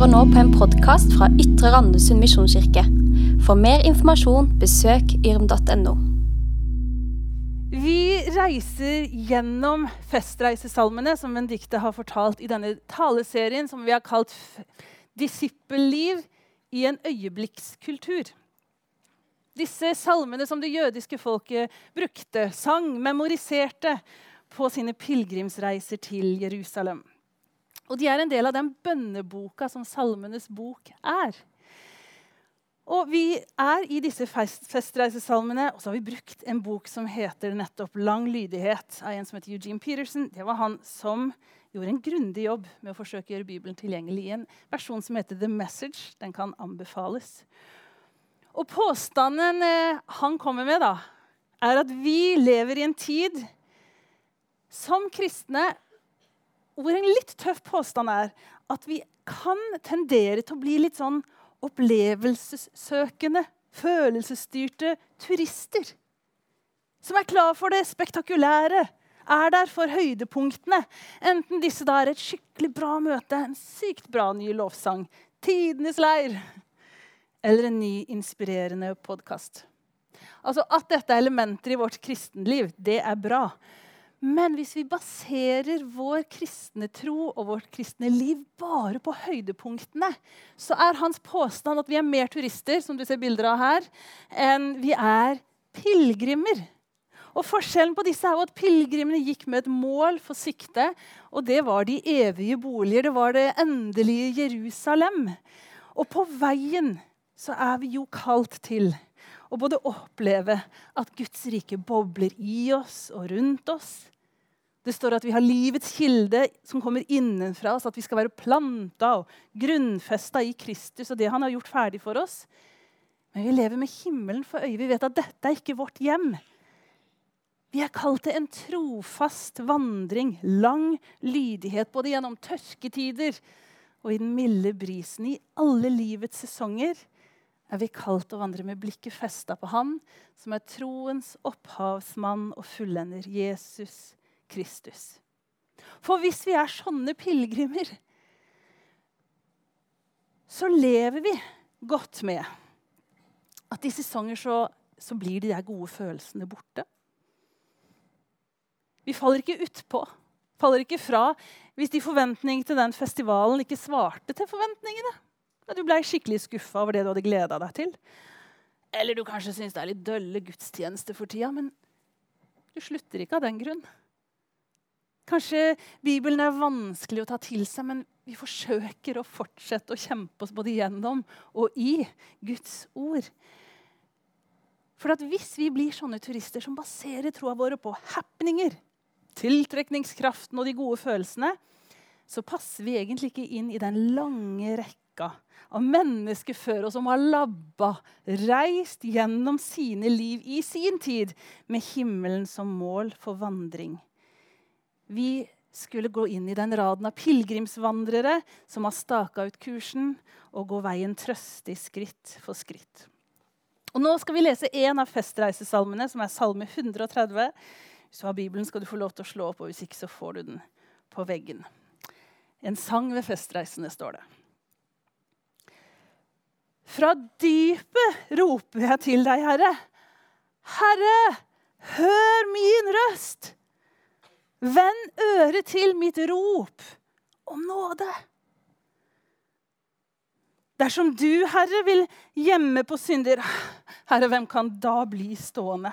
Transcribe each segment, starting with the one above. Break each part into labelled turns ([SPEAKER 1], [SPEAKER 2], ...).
[SPEAKER 1] hører nå på en podcast fra Ytre Randesund Misjonskirke. For mer informasjon, besøk yrm.no.
[SPEAKER 2] Vi reiser gjennom festreisesalmene som Benedikte har fortalt i denne taleserien som vi har kalt Disippelliv i en øyeblikkskultur. Disse salmene som det jødiske folket brukte, sang, memoriserte på sine pilgrimsreiser til Jerusalem. Og de er en del av den bønneboka som salmenes bok er. Og vi er i disse festreisesalmene, og så har vi brukt en bok som heter nettopp Lang lydighet av en som heter Eugene Peterson. Det var han som gjorde en grundig jobb med å forsøke å gjøre Bibelen tilgjengelig i en versjon som heter The Message. Den kan anbefales. Og påstanden han kommer med da, er at vi lever i en tid som kristne, hvor en litt tøff påstand er at vi kan tendere til å bli litt sånn opplevelsessøkende, følelsesstyrte turister. Som er klar for det spektakulære, er der for høydepunktene. Enten disse da er et skikkelig bra møte, en sykt bra ny lovsang, tidenes leir, eller en ny inspirerende podcast. Altså at dette er elementer i vårt kristenliv, det er bra. Men hvis vi baserer vår kristne tro og vårt kristne liv bare på høydepunktene, så er hans påstand at vi er mer turister, som du ser bilder av her, enn vi er pilgrimer. Og forskjellen på disse er jo at pilgrimene gikk med et mål for sikte, og det var de evige boliger, det var det endelige Jerusalem. Og på veien så er vi jo kalt til å både oppleve at Guds rike bobler i oss og rundt oss. Det står at vi har livets kilde som kommer innenfra oss, at vi skal være plantet og grunnfestet i Kristus og det han har gjort ferdig for oss. Men vi lever med himmelen for øye. Vi vet at dette er ikke vårt hjem. Vi er kalt til en trofast vandring, lang lydighet, både gjennom tørketider og i den milde brisen. I alle livets sesonger er vi kalt å vandre med blikket festet på han, som er troens opphavsmann og fullender, Jesus Kristus. For hvis vi er sånne pilgrimer, så lever vi godt med at i sesonger så blir de der gode følelsene borte. Vi faller ikke utpå, faller ikke fra hvis de forventningene til den festivalen ikke svarte til forventningene. Du ble skikkelig skuffet over det du hadde gledet deg til. Eller du kanskje synes det er litt dølle gudstjeneste for tida, men du slutter ikke av den grunn. Kanskje Bibelen er vanskelig å ta til seg, men vi forsøker å fortsette å kjempe oss både gjennom og i Guds ord. For at hvis vi blir sånne turister som baserer troa våre på happeninger, tiltrekningskraften og de gode følelsene, så passer vi egentlig ikke inn i den lange rekka av mennesker før oss som har reist gjennom sine liv i sin tid med himmelen som mål for vandring. Vi skulle gå inn i den raden av pilgrimsvandrere som har staket ut kursen og gå veien trøstig skritt for skritt. Og nå skal vi lese en av festreisesalmene, som er salme 130. Hvis du har Bibelen skal du få lov til å slå opp, og hvis ikke så får du den på veggen. En sang ved festreisene står det. Fra dypet roper jeg til deg, Herre. Herre, hør min røst. Vend øret til mitt rop om nåde. Dersom du, Herre, vil gjemme på synder, Herre, hvem kan da bli stående?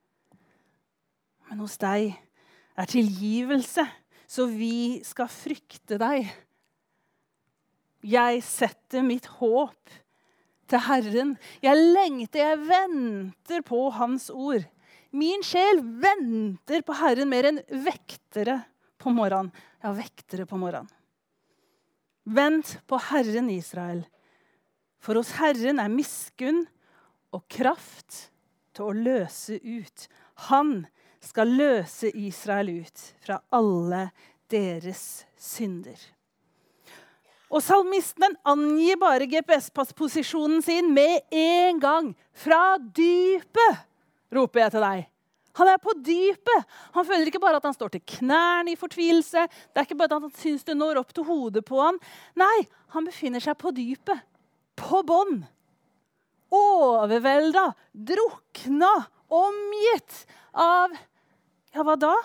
[SPEAKER 2] Men hos deg er tilgivelse, så vi skal frykte deg. Jeg setter mitt håp til Herren. Jeg lengter, jeg venter på hans ord. Min sjel venter på Herren mer enn vektere på morgenen. Ja, vektere på morgenen. Vent på Herren Israel. For hos Herren er miskunn og kraft til å løse ut. Han skal løse Israel ut fra alle deres synder. Og salmisten angir bare GPS-posisjonen sin med en gang. Fra dypet roper jeg til deg. Han på dypet. Han føler ikke bare at han står til knærne i fortvilelse. Det ikke bare at han synes det når opp til hodet på han. Nei, han befinner seg på dypet. På bånd. Overveldet, drukna, omgitt av, ja, hva da?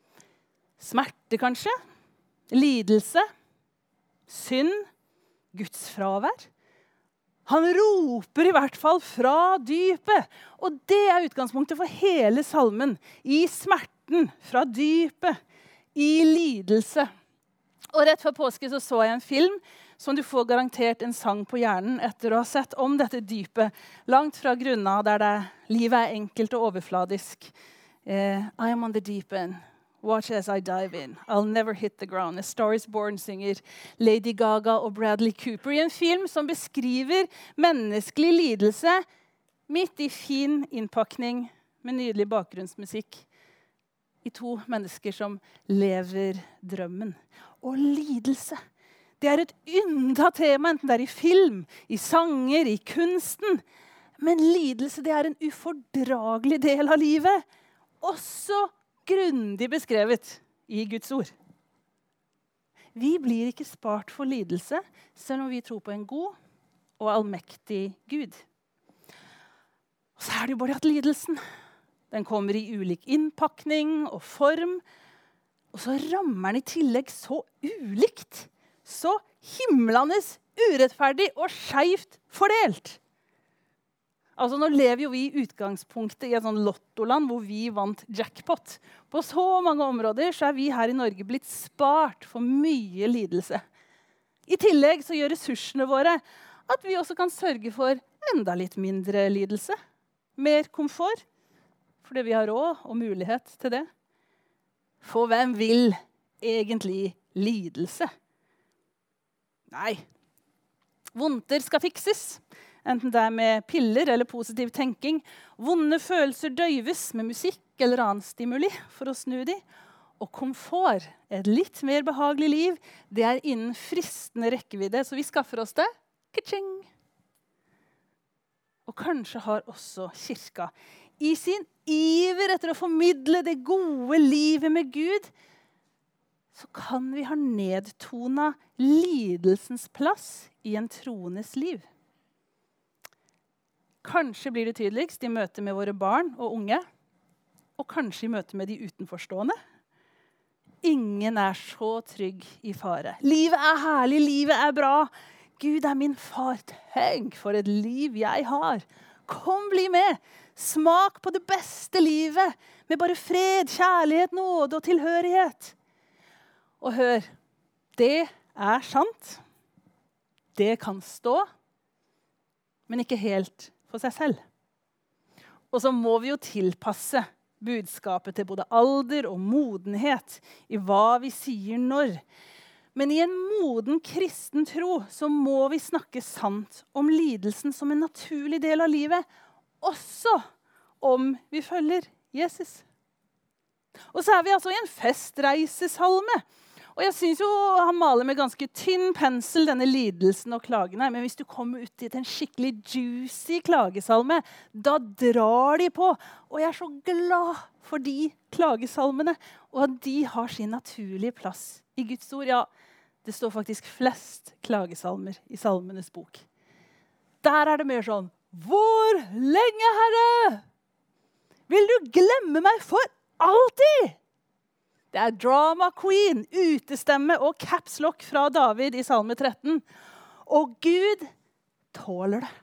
[SPEAKER 2] Smerte kanskje? Lidelse? Synd? Guds fravær? Han roper i hvert fall fra dypet. Og det utgangspunktet for hele salmen. I smerten, fra dypet, i lidelse. Og rett før påske så jeg en film som du får garantert en sang på hjernen etter å ha sett om dette dypet. Langt fra grunna der livet enkelt og overfladisk. I am on the deep end. Watch as I dive in. I'll never hit the ground. A Star is Born synger Lady Gaga og Bradley Cooper i en film som beskriver menneskelig lidelse midt i fin innpakning med nydelig bakgrunnsmusikk i to mennesker som lever drømmen. Og lidelse, det et ynda tema, enten det i film, i sanger, i kunsten. Men lidelse, det en ufordragelig del av livet. Også grundig beskrevet i Guds ord. Vi blir ikke spart for lidelse, selv om vi tror på en god og allmektig Gud. Og så det jo bare at lidelsen, den kommer i ulik innpakning og form, og så rammer den i tillegg så ulikt, så himlenes urettferdig og skjevt fordelt. Altså, nå lever jo vi i utgangspunktet i et sånn lottoland hvor vi vant jackpot. På så mange områder så vi her i Norge blitt spart for mye lidelse. I tillegg så gjør ressursene våre at vi også kan sørge for enda litt mindre lidelse. Mer komfort, fordi vi har råd og mulighet til det. For hvem vil egentlig lidelse? Nei, vondter skal fikses. Enten det med piller eller positiv tenking. Vonde følelser døyves med musikk eller annen stimuli for å snu de. Og komfort, et litt mer behagelig liv, det innen fristende rekkevidde. Så vi skaffer oss det. Ka-ching! Og kanskje har også kirka i sin iver etter å formidle det gode livet med Gud, så kan vi ha nedtona lidelsens plass i en troendes liv. Kanskje blir det tydeligst i møte med våre barn og unge, og kanskje i møte med de utenforstående. Ingen så trygg i fare. Livet herlig, livet bra. Gud min far, tenk for et liv jeg har. Kom, bli med. Smak på det beste livet, med bare fred, kjærlighet, nåde og tilhørighet. Og hør, det sant. Det kan stå, men ikke helt for seg selv. Og så må vi jo tilpasse budskapet til både alder og modenhet i hva vi sier når. Men i en moden kristen tro så må vi snakke sant om lidelsen som en naturlig del av livet, også om vi følger Jesus. Og så vi altså i en festreisesalme. Og jeg synes jo han maler med ganske tynn pensel denne lidelsen og klagene. Men hvis du kommer ut i en skikkelig juicy klagesalme, da drar de på. Og jeg så glad for de klagesalmene, og at de har sin naturlige plass i Guds ord. Ja, det står faktisk flest klagesalmer i salmenes bok. Der det mer sånn, hvor lenge, Herre? Vil du glemme meg for alltid? Det drama queen, utestemme og caps lock fra David i salme 13. Og Gud tåler det.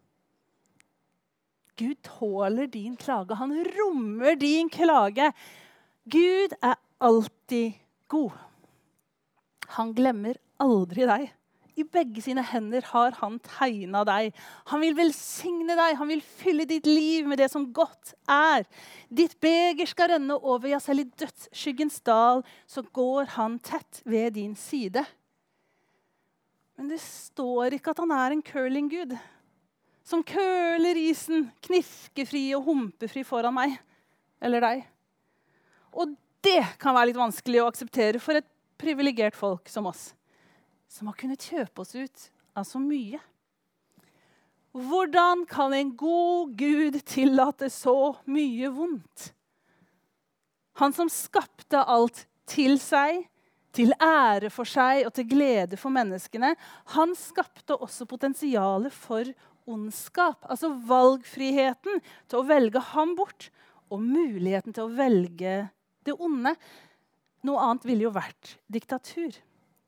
[SPEAKER 2] Gud tåler din klage. Han rommer din klage. Gud alltid god. Han glemmer aldri deg. I begge sine hender har han tegnet deg. Han vil velsigne deg. Han vil fylle ditt liv med det som godt Ditt beger skal renne over, ja, selv i dødsskyggens dal, så går han tett ved din side. Men det står ikke at han en curling-gud, som curler isen, knirkefri og humpefri foran meg, eller deg. Og det kan være litt vanskelig å akseptere for et privilegert folk som oss, som har kunnet kjøpe oss ut av så mye. Hvordan kan en god Gud tillate så mye vondt? Han som skapte alt til seg, til ære for seg og til glede for menneskene, han skapte også potensialet for ondskap. Altså valgfriheten til å velge ham bort, og muligheten til å velge det onde. Noe annet ville jo vært diktatur.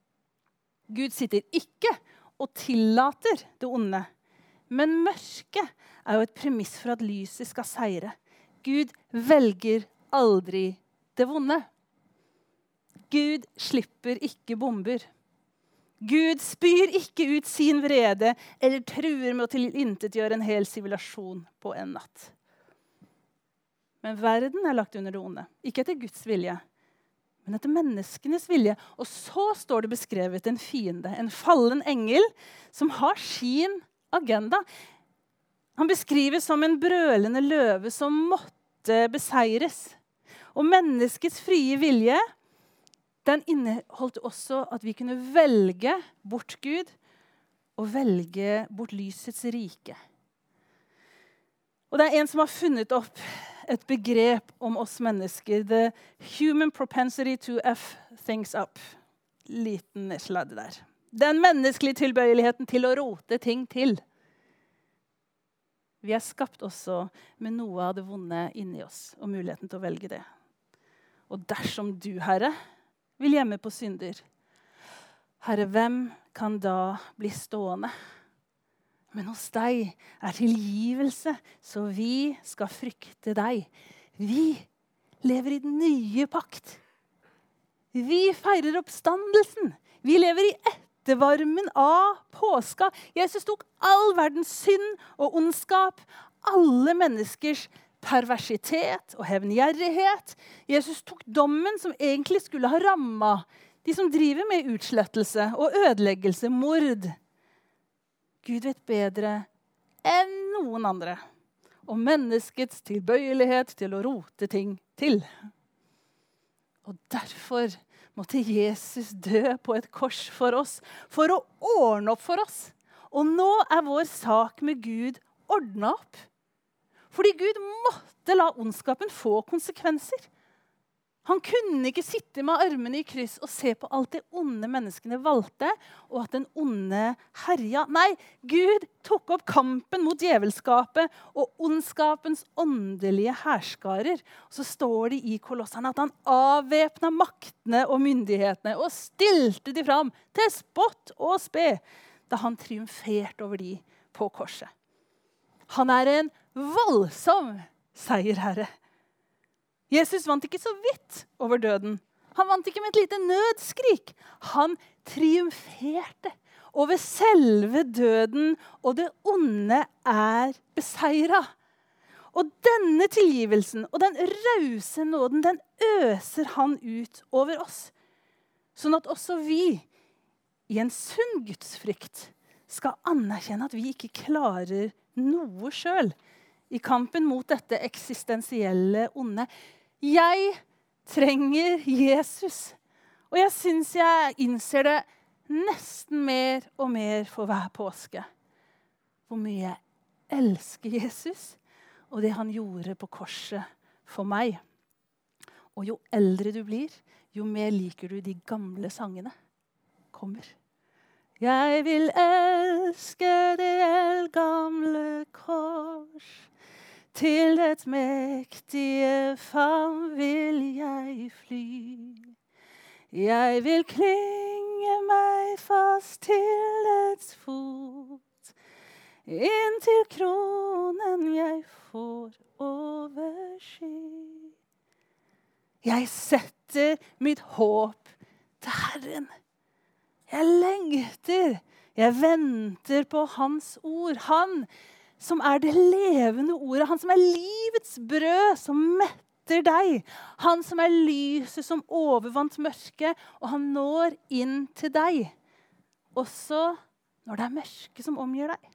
[SPEAKER 2] Gud sitter ikke og tillater det onde, men mørket er jo et premiss for at lyset skal seire. Gud velger aldri det vonde. Gud slipper ikke bomber. Gud spyr ikke ut sin vrede eller truer med å tilintetgjøre en hel sivilisasjon på en natt. Men verden er lagt under det onde, ikke etter Guds vilje, men etter menneskenes vilje. Og så står det beskrevet en fiende, en fallen engel, som har sin agenda. Han beskrives som en brølende løve som måtte beseires. Og menneskets frie vilje, den inneholdt også at vi kunne velge bort Gud og velge bort lysets rike. Og det er en som har funnet opp et begrep om oss mennesker. The human propensity to f things up. Liten sladd der. Den menneskelige tilbøyeligheten til å rote ting til. Vi er skapt også med noe av det vonde inni oss, og muligheten til å velge det. Og dersom du, Herre, vil gjemme på synder, Herre, hvem kan da bli stående? Men hos deg er tilgivelse, så vi skal frykte deg. Vi lever i den nye pakt. Vi feirer oppstandelsen. Vi lever i ettervarmen av påska. Jesus tok all verdens synd og ondskap, alle menneskers perversitet og hevngjerrighet. Jesus tok dommen som egentlig skulle ha rammet de som driver med utslettelse og ødeleggelse, mord. Gud vet bedre enn noen andre om menneskets tilbøyelighet til å rote ting til. Og derfor måtte Jesus dø på et kors for oss, for å ordne opp for oss. Og nå er vår sak med Gud ordnet opp. Fordi Gud måtte la ondskapen få konsekvenser. Han kunne ikke sitte med armene i kryss og se på alt det onde menneskene valgte, og at den onde herja. Nei, Gud tok opp kampen mot djevelskapet og ondskapens åndelige herskarer. Og så står det i Kolosserne at han avvæpna maktene og myndighetene og stilte de fram til spott og spe da han triumferte over de på korset. Han er en voldsom seierherre. Jesus vant ikke så vidt over døden. Han vant ikke med et lite nødskrik. Han triumferte over selve døden, og det onde er beseiret. Og denne tilgivelsen og den rause nåden, den øser han ut over oss. Sånn at også vi, i en sunn gudsfrykt, skal anerkjenne at vi ikke klarer noe selv i kampen mot dette eksistensielle onde. Jeg trenger Jesus, og jeg synes jeg innser det nesten mer og mer for hver påske. Hvor mye jeg elsker Jesus, og det han gjorde på korset for meg. Og jo eldre du blir, jo mer liker du de gamle sangene. Kommer. Jeg vil elske det eldgamle kors. Til dets mektige favn vil jeg fly. Jeg vil klinge meg fast til dets fot, inntil kronen jeg får oversky. Jeg setter mitt håp til Herren. Jeg lengter, jeg venter på hans ord. Han som er det levende ordet, han som er livets brød, som metter deg. Han som er lyset som overvant mørket, og han når inn til deg. Også når det er mørke som omgir deg.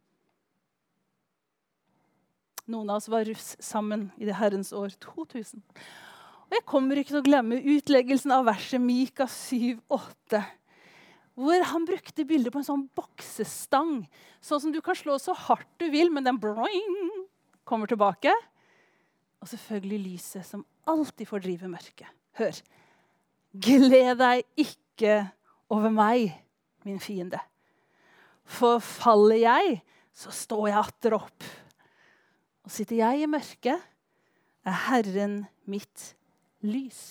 [SPEAKER 2] Noen av oss var russ sammen i det Herrens år 2000. Og jeg kommer ikke til å glemme utleggelsen av verset Mika 7,8. Hvor han brukte bilder på en sånn boksestang, sånn som du kan slå så hardt du vil, men den boing, kommer tilbake. Og selvfølgelig lyset som alltid fordriver mørket. Hør. Gled deg ikke over meg, min fiende. For faller jeg, så står jeg atter opp. Og sitter jeg i mørket, er Herren mitt lys.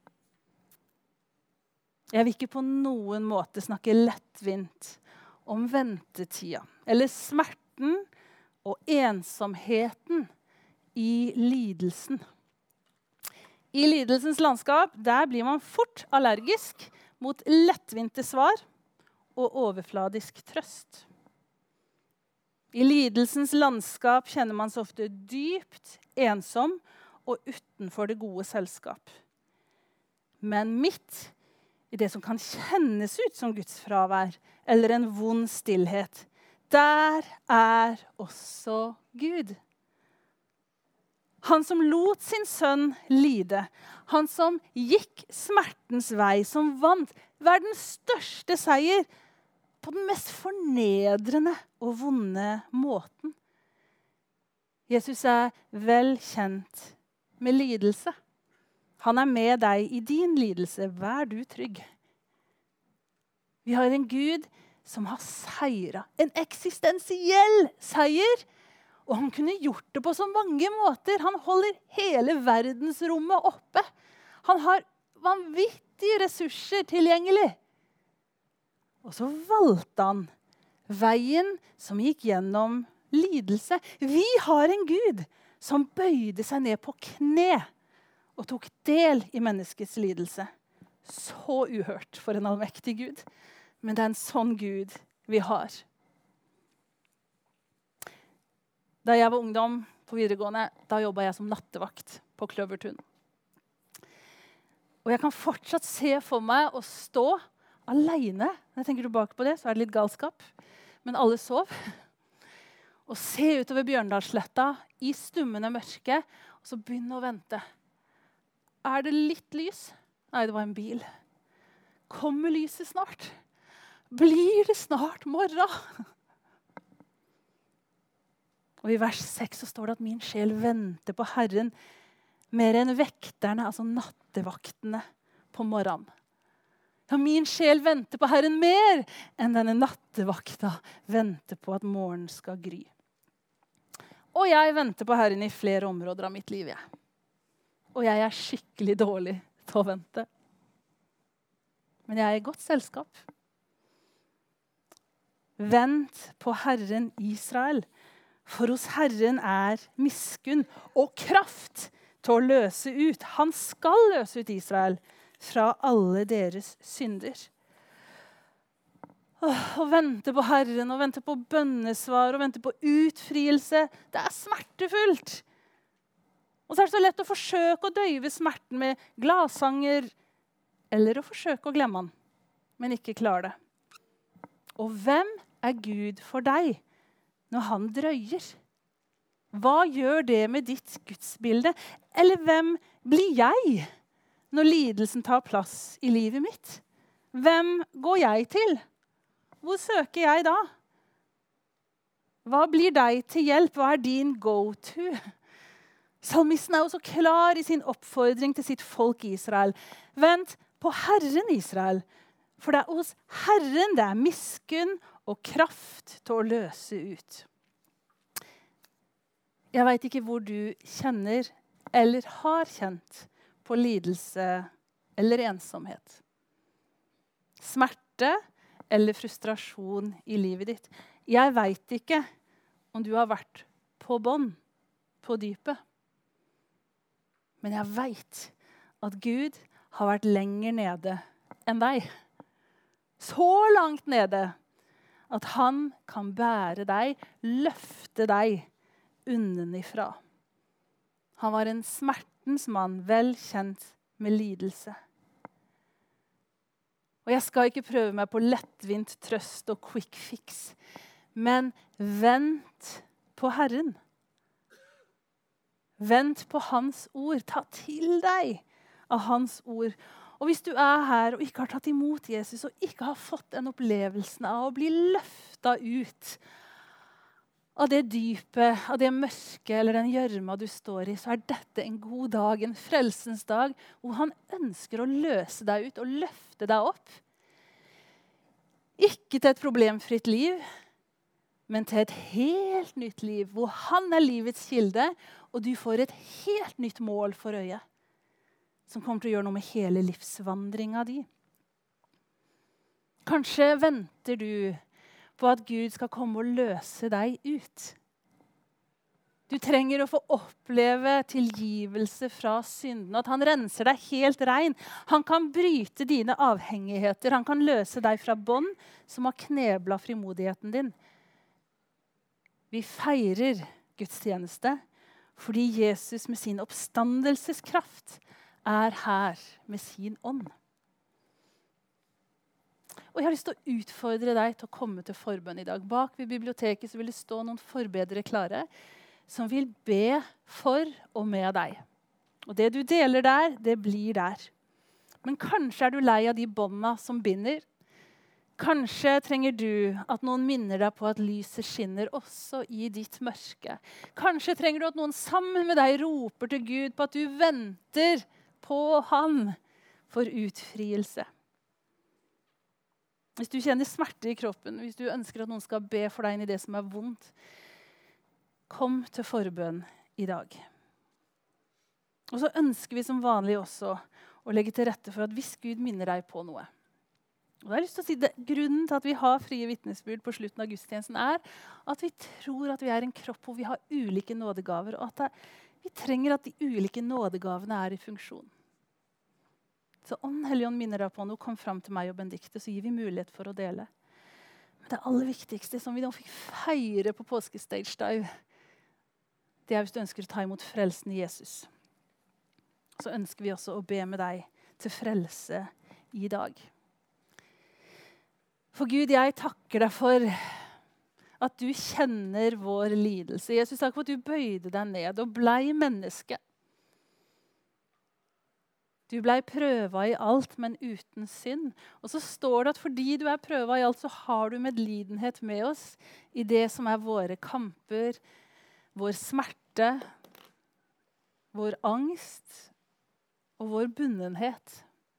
[SPEAKER 2] Jeg vil ikke på noen måte snakke lettvint om ventetida, eller smerten og ensomheten i lidelsen. I lidelsens landskap, der blir man fort allergisk mot lettvinte svar og overfladisk trøst. I lidelsens landskap kjenner man så ofte dypt ensom og utenfor det gode selskap. Men midt i det som kan kjennes ut som Guds fravær, eller en vond stillhet, der er også Gud. Han som lot sin sønn lide, han som gikk smertens vei, som vant verdens største seier på den mest fornedrende og vonde måten. Jesus er vel kjent med lidelse. Han er med deg i din lidelse. Vær du trygg. Vi har en Gud som har seiret. En eksistensiell seier. Og han kunne gjort det på så mange måter. Han holder hele verdensrommet oppe. Han har vanvittige ressurser tilgjengelig. Og så valgte han veien som gikk gjennom lidelse. Vi har en Gud som bøyde seg ned på kne og tok del i menneskets lidelse. Så uhørt for en allmektig Gud. Men det er en sånn Gud vi har. Da jeg var ungdom på videregående, da jobbet jeg som nattevakt på Kløvertun. Og jeg kan fortsatt se for meg å stå alene. Når jeg tenker tilbake på det, så er det litt galskap. Men alle sov. Og se utover Bjørndalssletta i stummende mørke, og så begynne å vente. Er det litt lys? Nei, det var en bil. Kommer lyset snart? Blir det snart morgen? Og i vers 6 så står det at min sjel venter på Herren mer enn vekterne, altså nattevaktene på morgenen. Ja, min sjel venter på Herren mer enn denne nattevakta venter på at morgenen skal gry. Og jeg venter på Herren i flere områder av mitt liv. Og jeg er skikkelig dårlig til å vente. Men jeg er i godt selskap. Vent på Herren Israel. For hos Herren er miskunn og kraft til å løse ut. Han skal løse ut Israel fra alle deres synder. Å vente på Herren, og vente på bønnesvar, og vente på utfrielse, det er smertefullt. Og så er det så lett å forsøke å døyve smerten med gladsanger, eller å forsøke å glemme han, men ikke klare det. Og hvem er Gud for deg? Når han drøyer, hva gjør det med ditt gudsbilde? Eller hvem blir jeg når lidelsen tar plass i livet mitt? Hvem går jeg til? Hvor søker jeg da? Hva blir deg til hjelp? Hva er din go-to? Salmisten er jo så klar i sin oppfordring til sitt folk Israel. Vent på Herren Israel, for det er hos Herren det er miskunn og kraft til å løse ut. Jeg vet ikke hvor du kjenner eller har kjent på lidelse eller ensomhet. Smerte eller frustrasjon i livet ditt. Jeg vet ikke om du har vært på bånn, på dypet. Men jeg vet at Gud har vært lenger nede enn deg. Så langt nede at han kan bære deg, løfte deg unnenifra. Han var en smertens mann, vel kjent med lidelse. Og jeg skal ikke prøve meg på lettvint trøst og quick fix, men vent på Herren. Vent på hans ord. Ta til deg av hans ord. Og hvis du er her og ikke har tatt imot Jesus, og ikke har fått den opplevelsen av å bli løftet ut av det dypet, av det mørke eller den gjørma du står i, så er dette en god dag, en frelsens dag, hvor han ønsker å løse deg ut og løfte deg opp. Ikke til et problemfritt liv, men til et helt nytt liv, hvor han er livets kilde, og du får et helt nytt mål for øyet, som kommer til å gjøre noe med hele livsvandringen din. Kanskje venter du på at Gud skal komme og løse deg ut. Du trenger å få oppleve tilgivelse fra synden, at han renser deg helt rein. Han kan bryte dine avhengigheter, han kan løse deg fra bånd som har kneblet frimodigheten din. Vi feirer gudstjeneste fordi Jesus med sin oppstandelseskraft er her med sin ånd. Og jeg har lyst til å utfordre deg til å komme til forbønn i dag. Bak ved biblioteket så vil det stå noen forbedere klare som vil be for og med deg. Og det du deler der, det blir der. Men kanskje er du lei av de båndene som binder. Kanskje trenger du at noen minner deg på at lyset skinner også i ditt mørke. Kanskje trenger du at noen sammen med deg roper til Gud på at du venter på han for utfrielse. Hvis du kjenner smerte i kroppen, hvis du ønsker at noen skal be for deg inn i det som er vondt, kom til forbønn i dag. Og så ønsker vi som vanlig også å legge til rette for at hvis Gud minner deg på noe. Og jeg har lyst til å si det, grunnen til at vi har frie vitnesbyrd på slutten av gudstjenesten er at vi tror at vi er en kropp hvor vi har ulike nådegaver, og at vi trenger at de ulike nådegavene er i funksjon. Så om Helligånd minner deg på noe, kom fram til meg og Benedikte, så gir vi mulighet for å dele. Men det aller viktigste som vi nå fikk feire på påskestage dive, det er hvis du ønsker å ta imot frelsen i Jesus. Så ønsker vi også å be med deg til frelse i dag. For Gud, jeg takker deg for at du kjenner vår lidelse. Jesus, takk for at du bøyde deg ned og blei menneske. Du blei prøva i alt, men uten synd. Og så står det at fordi du er prøva i alt, så har du medlidenhet med oss i det som er våre kamper, vår smerte, vår angst og vår bunnenhet.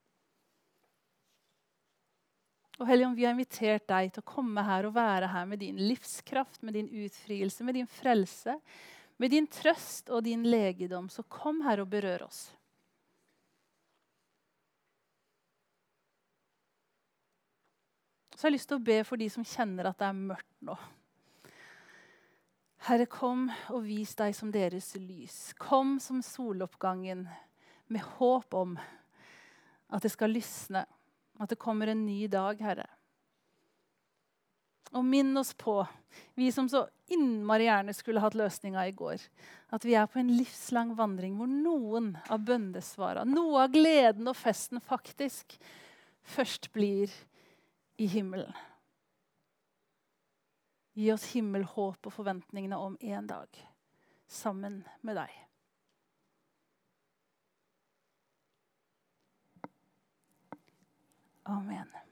[SPEAKER 2] Og Helligånd, vi har invitert deg til å komme her og være her med din livskraft, med din utfrielse, med din frelse, med din trøst og din legedom. Så kom her og berør oss. Så jeg har lyst til å be for de som kjenner at det er mørkt nå. Herre, kom og vis deg som deres lys. Kom som soloppgangen med håp om at det skal lysne, at det kommer en ny dag, Herre. Og minn oss på, vi som så innmari gjerne skulle hatt løsninga i går, at vi er på en livslang vandring hvor noen av bønnesvara, noe av gleden og festen faktisk først blir i himmelen. Gi oss himmelhåp og forventningene om en dag sammen med deg. Amen.